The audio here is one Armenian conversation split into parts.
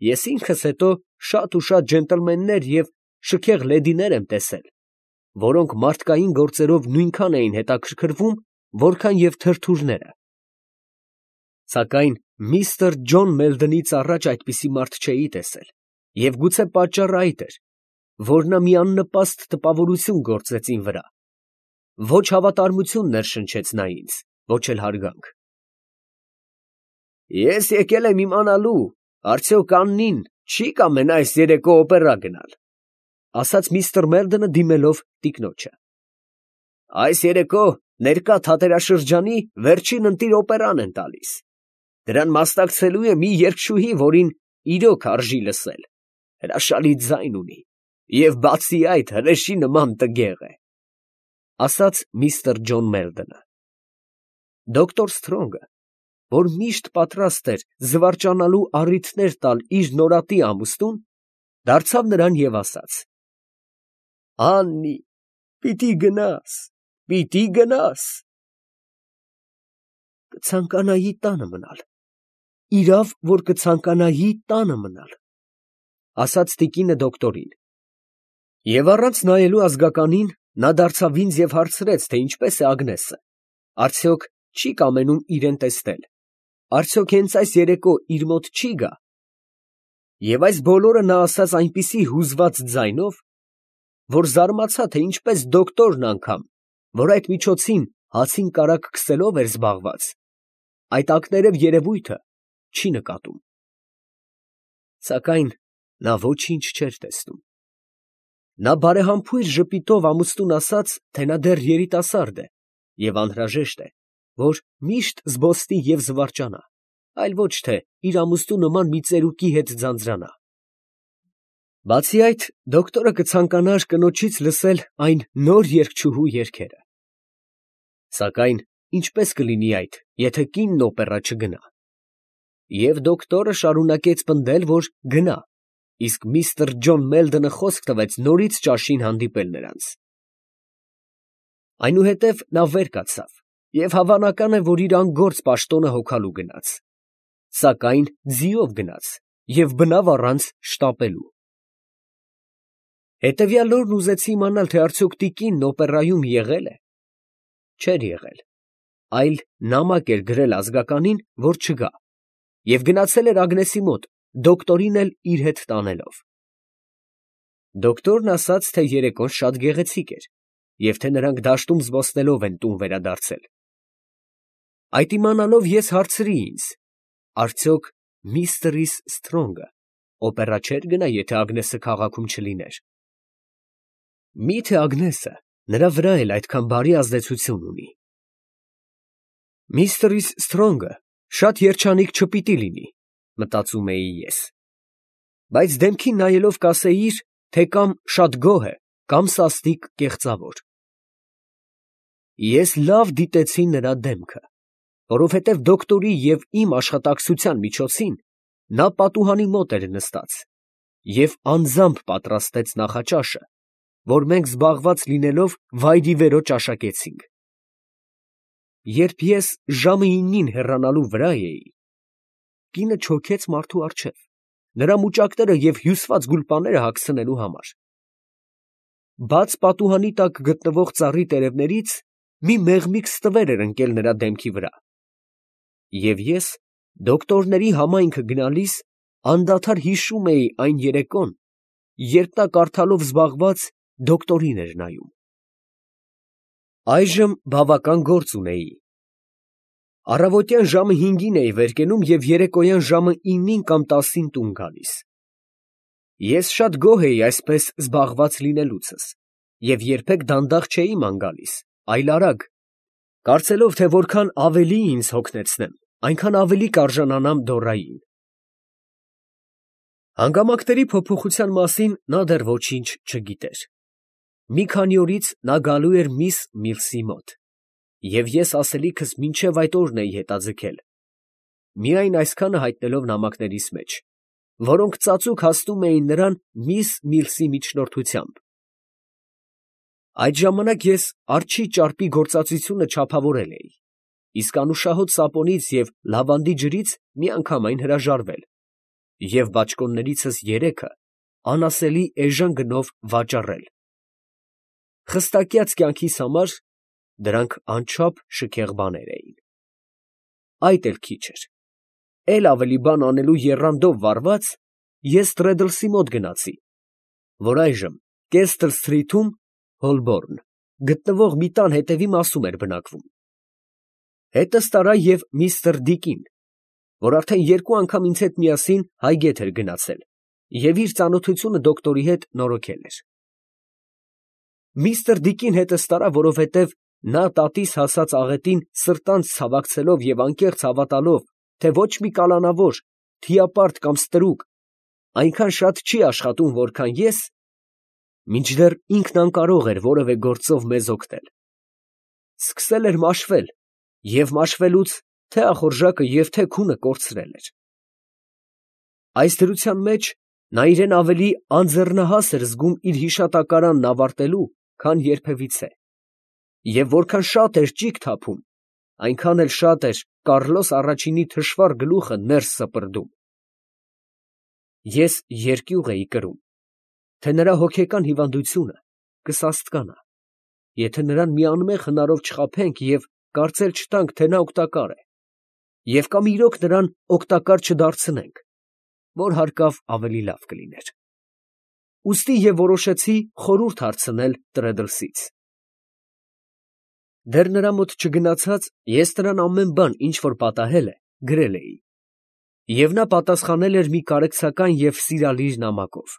Ես ինքս հետո շատ ու շատ ջենտլմեններ և շքեղ լեդիներ եմ տեսել, որոնք մարդկային գործերով նույնքան էին հետաքրքրվում, որքան և թրթուրները. սակայն միստր Ջոն Մելդնից առաջ այդպիսի մարդ չէի տեսել, և գուցե պատճառը այդ էր, որ նա մի աննպաստ տպավորություն գործեց իմ վրա. ոչ հավատարմություն ներշնչեց նա ինձ, ոչ էլ հարգանք։ Ես եկել եմ իմանալու, արդյոք Աննին չի կամենա այս երեկո օպերա գնալ, ասաց միստր Մելդոնը դիմելով տիկնոջը։ Այս երեկո ներկա թատերաշրջանի վերջին ընտիր օպերան են տալիս. դրան մասնակցելու է մի երգչուհի, որին իրոք արժի լսել, հրաշալի ձայն ունի և բացի այդ հրեշի նման տգեղ է, ասաց միստր Ջոն Մելդոնը։ Դոկտոր Սթրոնգը, որ միշտ պատրաստ էր զվարճանալու առիթներ տալ իր նորատի ամուսնուն, դարձավ նրան և ասաց. Աննի, պիտի գնաս։ Կցանկանայի տանը մնալ, իրավ, որ կցանկանայի տանը մնալ, ասաց տիկինը դոկտորին։ Եվ առանց նայելու ազգականին, նա դարձավ ինձ և հարցրեց, թե ինչպես է Ագնեսը, արդյոք չի կամենում իրեն տեսնել, արդյոք հենց այս երեկո իր մոտ չի գա։ Եվ այս բոլորը նա ասաց այնպիսի հուզված ձայնով, որ զարմացա, թե ինչպես դոկտորն անգամ, որ այդ միջոցին հացին կարագ քսելով էր զբաղված, այդ ակներև երևույթը չի նկատում։ Սակայն նա ոչինչ չէր տեսնում։ Նա բարեհամբույր ժպիտով ամուսնուն ասաց, թե նա դեռ երիտասարդ է և անհրաժեշտ է, որ միշտ զբոսնի և զվարճանա, այլ ոչ թե իր ամուսնու նման մի ծերուկի հետ ձանձրանա։ Բացի այդ, դոկտորը կցանկանար կնոջից լսել այն նոր երգչուհու երգերը։ Սակայն ինչպես կլինի այդ, եթե կինն օպերա չգնա։ Եվ դոկտորը շարունակեց պնդել, որ գնա, իսկ միստր Ջոն Մելդոնը խոսք տվեց նորից ճաշին հանդիպել նրանց։ Այնուհետև նա վեր կացավ, և հավանական է, որ իր անգործ պաշտոնը հոգալու գնաց, սակայն ձիով գնաց և բնավ առանց շտապելու։ Հետևյալ օրն ուզեցի իմանալ, թե արդյոք տիկինն օպերայում եղել է։ Չէր եղել, այլ նամակ էր գրել ազգականին, որ չգա, և գնացել էր Ագնեսի մոտ, դոկտորին էլ իր հետ տանելով։ Դոկտորն ասաց, թե երեկոն շատ գեղեցիկ էր, և թե նրանք դաշտում զբոսնելով են տուն վերադարձել։ Այդ իմանալով ես հարցրի ինձ. արդյոք միստր Սթրոնգը օպերա չէր գնա, եթե Ագնեսը քաղաքում չլիներ։ Մի՞թե Ագնեսը նրա վրա էլ այդքան բարի ազդեցություն ունի։ Միստր Սթրոնգը շատ երջանիկ չպիտի լինի, մտածում էի ես, բայց դեմքին նայելով կասեիր, թե կամ շատ գոհ է, կամ սաստիկ կեղծավոր։ Ես լավ դիտեցի նրա դեմքը, որովհետև դոկտորի և իմ աշխատակցության միջոցին նա պատուհանի մոտ էր նստած և անձամբ պատրաստեց նախաճաշը, որ մենք զբաղված լինելով վայրիվերո ճաշակեցինք։ Երբ ես ժամը 9-ին հեռանալու վրա էի, կինը չոքեց մարդու առջև, նրա մուճակները և հյուսված գուլպաները հագցնելու համար։ Բաց պատուհանի տակ գտնվող ծառի տերևներից մի մեղմիկ ստվեր էր ընկել նրա դեմքի վրա, և ես դոկտորների համայնքը գնալիս անդադար հիշում էի այն երեկոն, երբ նա կարդալով զբաղված դոկտորին էր նայում։ Այժմ բավական գործ ունեի։ Առավոտյան ժամը 5-ին էի վեր կենում և երեկոյան ժամը 9-ին կամ 10-ին տուն գալիս։ Ես շատ գոհ էի այսպես զբաղված լինելուցս և երբեք դանդաղ չէի ման գալիս, այլ արագ, կարծելով, թե որքան ավելի ինձ հոգնեցնեմ, այնքան ավելի կարժանանամ Դորրային։ Հանգամանքների փոփոխության մասին նա դեռ ոչինչ չգիտեր։ Մի քանի օրից նա գալու էր միս Միլսի մոտ, և ես ասելիքս մինչև այդ օրն էի հետաձգել, միայն այսքանը հայտնելով նամակներիս մեջ, որոնք ծածուկ հասնում էին նրան միս Միլսի միջնորդությամբ։ Այդ ժամանակ ես արջի ճարպի գործածությունը չափավորել էի, իսկ անուշահոտ սապոնից և լավանդի ջրից միանգամայն հրաժարվել, և բաճկոններիցս երեքը անասելի էժան գնով վաճառել։ Խստակյաց կյանքիս համար դրանք անչափ շքեղ բաներ էին։ Այդ էլ քիչ էր, էլ ավելի բան անելու եռանդով վարված, ես Տրեդլսի մոտ գնացի, որ այժմ Կեսթլ Սթրիթում, Հոլբորն, գտնվող մի տան հետևի մասում էր բնակվում։ Հետս տարա և միստր Դիկին, որ արդեն 2 անգամ ինձ հետ միասին Հայգետ էր գնացել և իր ծանոթությունը դոկտորի հետ նորոգել էր։ Միստր Դիկին հետս տարա, որովհետև նա տատիս հասած աղետին սրտանց ցավակցելով և անկեղծ հավատալով, թե ոչ մի կալանավոր, թիապարտ կամ ստրուկ այնքան շատ չի աշխատում, որքան ես, մինչդեռ ինքն անկարող էր որևէ գործով մեզ օգնել, սկսել էր մաշվել և մաշվելուց թե ախորժակը և թե քունը կորցրել էր։ Այս դրության մեջ նա իրեն ավելի անձեռնահաս էր զգում իր հիշատակարանն ավարտելու, քան երբևիցե, և որքան շատ էր ճիգ թափում, այնքան էլ շատ էր Կառլոս առաջինի թշվառ գլուխը ներս սպրդում։ Ես երկյուղ էի կրում, թե նրա հոգեկան հիվանդությունը կսաստկանա, եթե նրան մի անմեղ հնարով չխաբենք և կարծել չտանք, թե նա օգտակար է, և կամ իրոք նրան օգտակար չդարձնենք, որ հարկավ ավելի լավ կլիներ։ Ուստի և որոշեցի խորհուրդ հարցնել Տրեդլսից։ Դեռ նրա մոտ չգնացած, ես նրան ամեն բան, ինչ որ պատահել է, գրել էի, և նա պատասխանել էր մի կարեկցական և սիրալիր նամակով։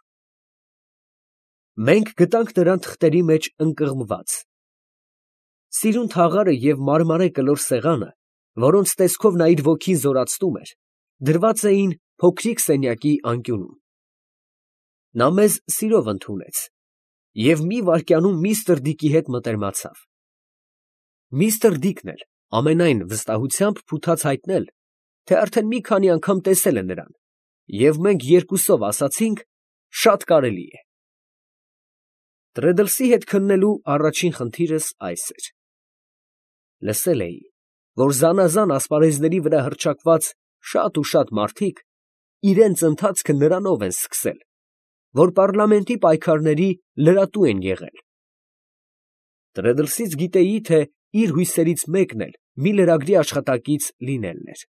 Մենք գտանք նրան թղթերի մեջ ընկղմված։ Սիրուն թաղարը և մարմարե կլոր սեղանը, որոնց տեսքով նա իր ոգին զորացնում էր, դրված էին փոքրիկ սենյակի անկյունում։ Նա մեզ սիրով ընդունեց և մի վայրկյանում միստր Դիկի հետ մտերմացավ։ Միստր Դիկն էլ ամենայն վստահությամբ փութաց հայտնել, թե արդեն մի քանի անգամ տեսել է նրան, և մենք երկուսով ասացինք. շատ կարելի է։ Տրեդլսի հետ քննելու առաջին խնդիրս այս էր. լսել էի, որ զանազան ասպարեզների վրա հռչակված շատ ու շատ մարդիկ իրենց ընթացքը նրանով են սկսել, որ պառլամենտի պայքարների լրատու են եղել։ Տրեդլսից գիտեի, թե իր հույսերից մեկն էլ մի լրագրի աշխատակից լինելն էր։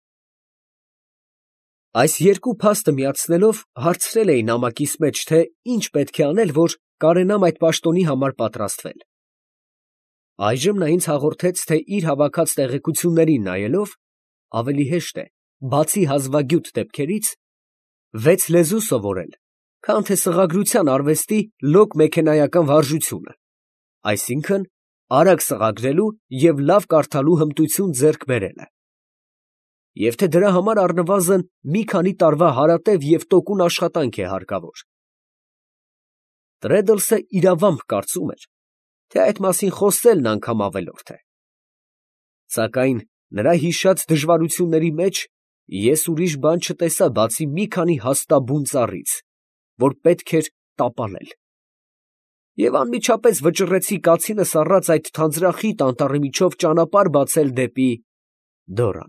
Այս երկու փաստը միացնելով հարցրել էի նամակիս մեջ, թե ինչ պետք է անել, որ կարենամ այդ պաշտոնի համար պատրաստվել։ Այժմ նա ինձ հաղորդեց, թե իր հավաքած տեղեկություններին նայելով, ավելի հեշտ է, բացի հազվագյուտ դեպքերից, 6 լեզու սովորել, քան թե սղագրության արվեստի լոկ մեքենայական վարժությունը, այսինքն արագ սղագրելու և լավ կարդալու հմտություն ձեռք բերելը, և թե դրա համար առնվազն մի քանի տարվա հարատև և տոկուն աշխատանք է հարկավոր։ Տրեդլսը իրավամբ կարծում էր, թե այդ մասին խոսելն անգամ ավելորդ է։ Սակայն նրա հիշած դժվարությունների մեջ ես ուրիշ բան չտեսա, բացի մի քանի հաստաբուն ծառից, որ պետք էր տապալել, և անմիջապես վճռեցի կացինս առած այդ թանձրախիտ անտառի միջով ճանապարհ բացել դեպի Դորան։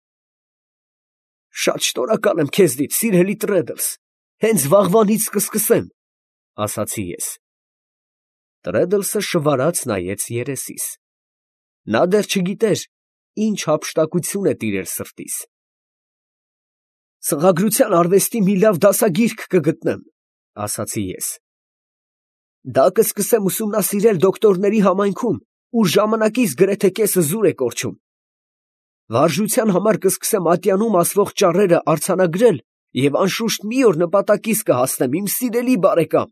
«Շատ շնորհակալ եմ քեզնից, սիրելի Տրեդլս, հենց վաղվանից կսկսեմ», ֊ ասացի ես։ Տրեդլսը շվարած նայեց երեսիս։ Նա դեռ չգիտեր ինչ հափշտակություն է տիրել սրտիս։ «Սղագրության արվեստի մի լավ դասագիրք կգտնեմ», ֊ ասացի ես։ «Դա կսկսեմ ուսումնասիրել դոկտորների համայնքում, ուր ժամանակիս գրեթե կեսը զուր է կորչում։ Վարժության համար կսկսեմ ատյանում ասվող ճառերը արձանագրել և անշուշտ մի օր նպատակիս կհասնեմ, իմ սիրելի բարեկամ»։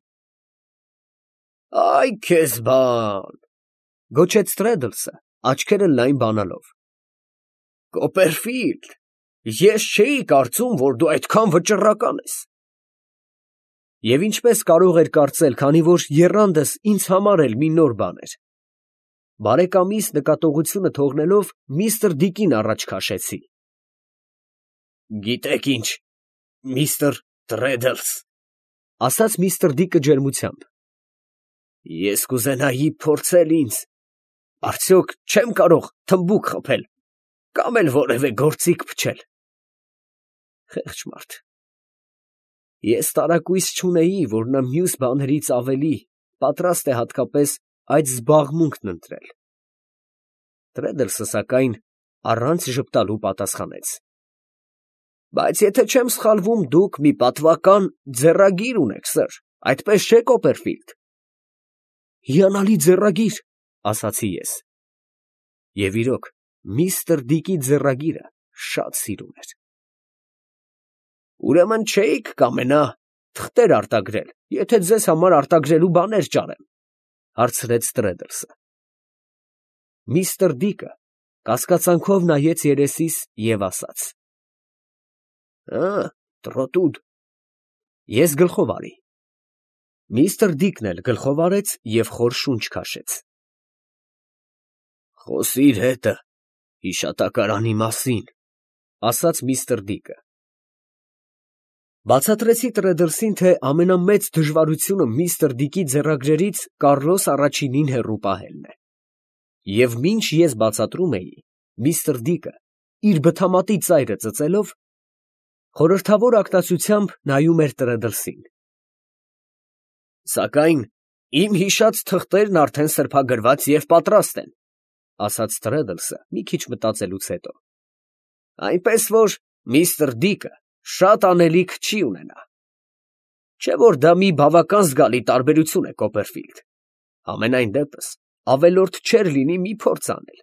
«Այ քեզ բան», ֊ գոչեց Տրեդլսը, աչքերը լայն բանալով։ «Կոպերֆիլդ, ես չէի կարծում, որ դու այդքան վճռական ես»։ Եվ ինչպես կարող էր կարծել, քանի որ եռանդս ինձ համար էլ մի նոր բան էր։ Բարեկամիս նկատողությունը թողնելով միստր Դիկին առաջ քաշեցի։ «Գիտեք ինչ, միստր Տրեդլս, ֊ ասաց միստր Դիկը ջերմությամբ, ֊ ես կուզենայի փորձել ինձ, արդյոք չեմ կարող թմբուկ խփել կամ էլ որևէ գործիք փչել։ Խեղճ մարդ, Ես տարակույս չունեի, որ նա մյուս բաներից ավելի պատրաստ է հատկապես այդ զբաղմունքն ընտրել։ Տրեդլսը, սակայն, առանց ժպտալու պատասխանեց. Բայց եթե չեմ սխալվում, դուք մի պատվական ձեռագիր ունեք, սըր, այդպես չէ, Կոպերֆիլդ։ Հիանալի ձեռագիր, ասացի ես։ Եվ իրոք, միստր Դիկի ձեռագիրը շատ սիրուն էր։ Ուրեմն չէիք կամենա թղթեր արտագրել, եթե ձեզ համար արտագրելու բաներ ճարեմ, հարցրեց Տրեդլսը։ Միստր Դիկը կասկածանքով նայեց երեսիս և ասաց. Տրոտուդ։ Ես գլխով արի։ Միստր Դիկն էլ գլխով արեց և խոր շունչ քաշեց։ Խոսիր հետը հիշատակարանի մասին, ասաց միստր Դիկը։ Բացատրեցի Տրեդլսին, թե ամենամեծ դժվարությունը միստր Դիկի ձեռագրերից Կառլոս առաջինին հեռու պահելն է։ Եվ մինչ ես բացատրում էի, միստր Դիկը, իր բթամատի ծայրը ծծելով, խորհրդավոր ակնածությամբ նայում էր Տրեդլսին։ Սակայն իմ հիշած թղթերն արդեն սրբագրված և պատրաստ են, ասաց Տրեդլսը մի քիչ մտածելուց հետո։ Այնպես որ միստր Դիկը շատ անելիք չի ունենա։ Չէ որ դա մի բավական զգալի տարբերություն է, Կոպերֆիլդ։ Համենայն դեպս ավելորդ չէր լինի մի փորձ անել։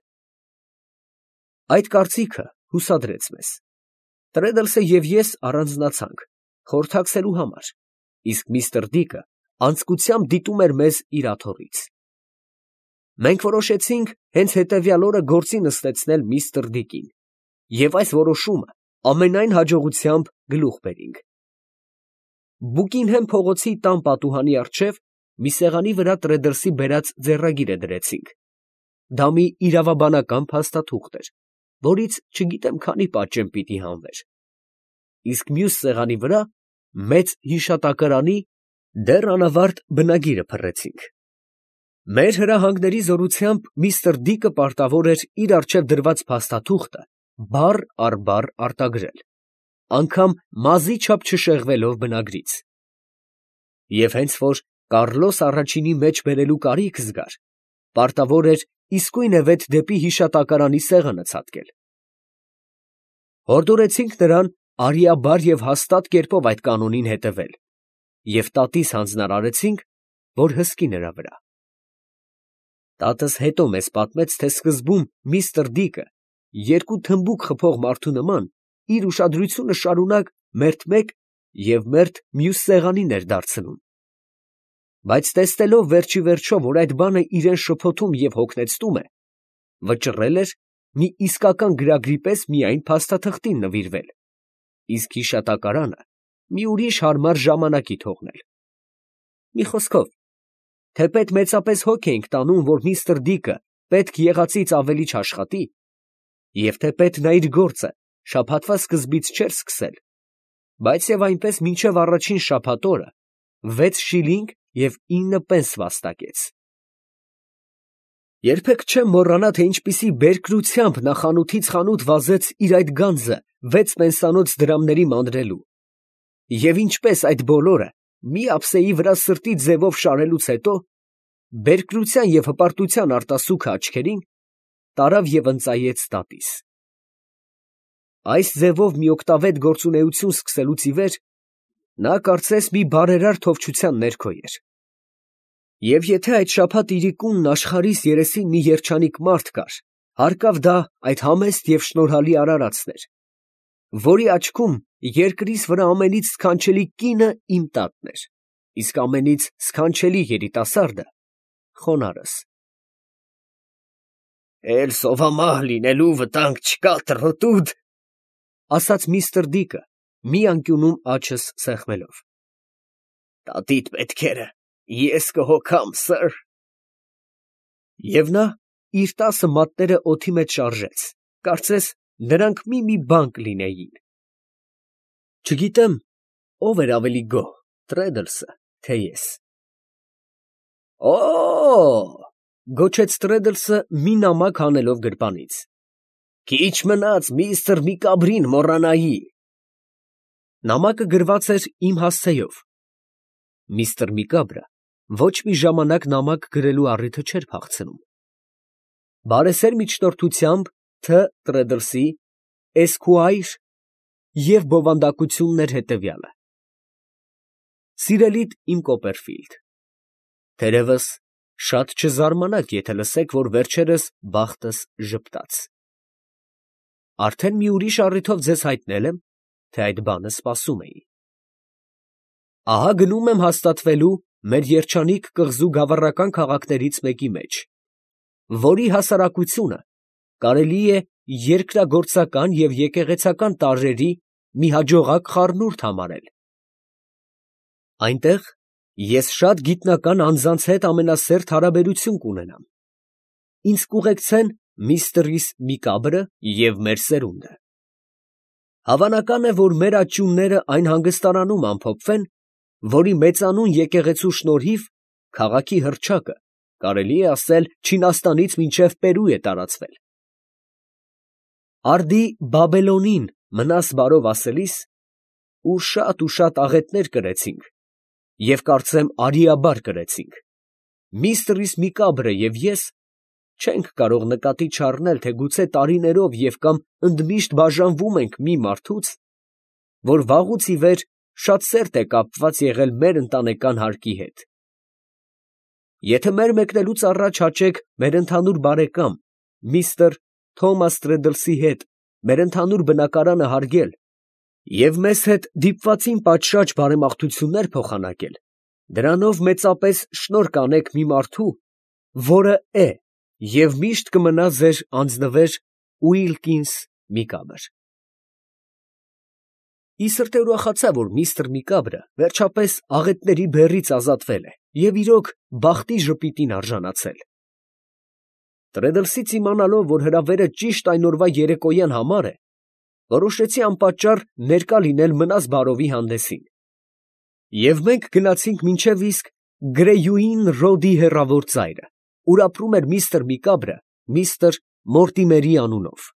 Այդ կարծիքը հուսադրեց մեզ։ Տրեդլսը և ես առանձնացանք խորհրդակցելու համար, իսկ միստր Դիկը անձկությամբ դիտում էր մեզ իր աթոռից։ Մենք որոշեցինք հենց հետևյալ օրը գործի նստեցնել միստր Դիկին և այս որոշումը ամենայն հաջողությամբ գլուխ բերինք։ Բուկինհեմ փողոցի տան պատուհանի առջև մի սեղանի վրա Տրեդլսի բերած ձեռագիրը դրեցինք։ Դա մի իրավաբանական փաստաթուղթ էր, որից չգիտեմ քանի պատճեն պիտի հանվեր։ Իսկ մյուս սեղանի վրա մեծ հիշատակարանի դեռ անավարտ բնագիրը փռեցինք։ Մեր հրահանգների զորությամբ միստր Դիկը պարտավոր էր իր առջև դրված փաստաթուղթը բառ առ բառ արտագրել, անգամ մազի չափ չշեղվելով բնագրից։ Եվ հենց որ Կառլոս առաջինի մեջ բերելու կարիք զգար, պարտավոր էր իսկույնևեթ դեպի հիշատակարանի սեղանը ցատկել։ Հորդորեցինք նրան արիաբար և հաստատ կերպով այդ կանոնին հետևել և տատիս հանձնարարեցինք, որ հսկի նրա վրա։ Տատս հետո մեզ պատմեց, թե սկզբում միստր Դիկը երկու թմբուկ խփող մարդու նման իր ուշադրությունը շարունակ մերթ մեկ և մերթ մյուս սեղանին էր դարձնում, բայց տեսնելով վերջիվերջո, որ այդ բանը իրան շփոթում և հոգնեցնում է, վճռել էր մի իսկական գրագրի պես միայն փաստաթղթին նվիրվել, իսկ հիշատակարանը մի ուրիշ հարմար ժամանակի թողնել։ Մի խոսքով, թեպետ մեծապես հոգ էինք տանում, որ միստր Դիկը պետք եղածից ավելի չաշխատի, և թեպետ նա իր գործը շաբաթվա սկզբից չէր սկսել, բայց և այնպես մինչև առաջին շաբաթ օրը 6 շիլինգ և 9 պենս վաստակեց։ Երբեք չեմ մոռանա, թե ինչպիսի բերկրությամբ նա խանութից խանութ վազեց իր այդ գանձը 6 պենսանոց դրամների մանրելու, և ինչպես այդ բոլորը մի ափսեի վրա սրտի ձևով շարելուց հետո, բերկրության և հպարտության արտասուքը աչքերին, տարավ և ընծայեց տատիս։ Այս ձևով մի օգտավետ գործունեություն սկսելուց ի վեր նա կարծես մի բարերար թովչության ներքո էր։ Եվ եթե այդ շաբաթ իրիկունն աշխարհիս երեսին մի երջանիկ մարդ կար, հարկավ դա այդ համեստ և շնորհալի արարածն էր, որի աչքում երկրիս վրա ամենից սքանչելի կինը իմ տատն էր, իսկ ամենից սքանչելի երիտասարդը խոնարհս։ «Էլ սովամահ լինելու վտանգ չկա, տրոտուդ», ասաց միստր Դիկը, մի անկյունում աչս սեղմելով։ «Տատիդ պետքերը ես կհոգամ, սըր»։ Եվ նա իր 10 մատները օդի մեջ շարժեց, կարծես նրանք մի բան կլինեին։ Չգիտեմ, ով էր ավելի գոհ, Տրեդլսը, թե ես։ «Օ՜օ», գոչեց Տրեդլսը մի նամակ հանելով գրպանից, «քիչ մնաց միստր Միկաբրին մոռանայի»։ Նամակը գրված էր իմ հասցեով։ Միստր Միկաբրը ոչ մի ժամանակ նամակ գրելու առիթը չէր փախցնում։ Բարեսեր միջնորդությամբ Თ. Տրեդլսի, Էսքուայր և բովանդակությունն էր հետևյալը. Սիրելիդ իմ Կոպերֆիլդ, թերևս շատ չզարմանաք, եթե լսեք, որ վերջերս բախտս ժպտաց։ Արդեն մի ուրիշ առիթով ձեզ հայտնել եմ, թե այդ բանը սպասում էի։ Ահա գնում եմ հաստատվելու մեր երջանիկ կղզու գավառական քաղաքներից մեկի մեջ, որի հասարակությունը կարելի է երկրագործական և եկեղեցական տարրերի մի հաջողակ խառնուրդ համարել։ Այնտեղ ես շատ գիտնական անձանց հետ ամենասերտ հարաբերություն կունենամ։ Ինձ կուղեկցեն միստրիս Միկաբրը և մեր սերունդը։ Հավանական է, որ մեր աճյունները այն հանգստարանում ամփոփվեն, որի մեծանուն եկեղեցու շնորհիվ քաղաքի հռչակը, կարելի է ասել, Չինաստանից մինչև Պերու է տարածվել։ Արդի Բաբելոնին մնաս բարով ասելիս, ու շատ աղետներ կրեցինք, և կարծեմ արիաբար կրեցինք, միստրիս Միկաբրը և ես չենք կարող նկատի չառնել, թե գուցե տարիներով և կամ ընդմիշտ բաժանվում ենք մի մարդուց, որ վաղուց ի վեր շատ սերտ է կապված եղել մեր ընտանեկան հարկի հետ։ Եթե մեր մեկնելուց առաջ հաճեք մեր ընդհանուր բարեկամ միստր Թոմաս Տրեդլսի հետ մեր ընդհանուր բնակարանը հարգել և մեզ հետ դիպվածին պատշաճ բարեմաղթություններ փոխանակել, դրանով մեծապես շնորհ կանեք մի մարդու, որը է և միշտ կմնա ձեր անձնվեր Ուիլկինս Միկաբր։ Ի սրտե ուրախացա, որ միստր Միկաբրը վերջապես աղետների բեռից ազատվել է և իրոք բախտի ժպիտին արժանացել։ Տրեդլսից իմանալով, որ հրավերը ճիշտ այն օրվա երեկոյան համար է, որոշեցի անպատճառ ներկա լինել մնաս բարովի հանդեսին, և մենք գնացինք մինչև իսկ Գրեյուին Ռոդի հեռավոր ծայրը, ուր ապրում էր միստր Միկաբրը միստր Մորտիմերի անունով։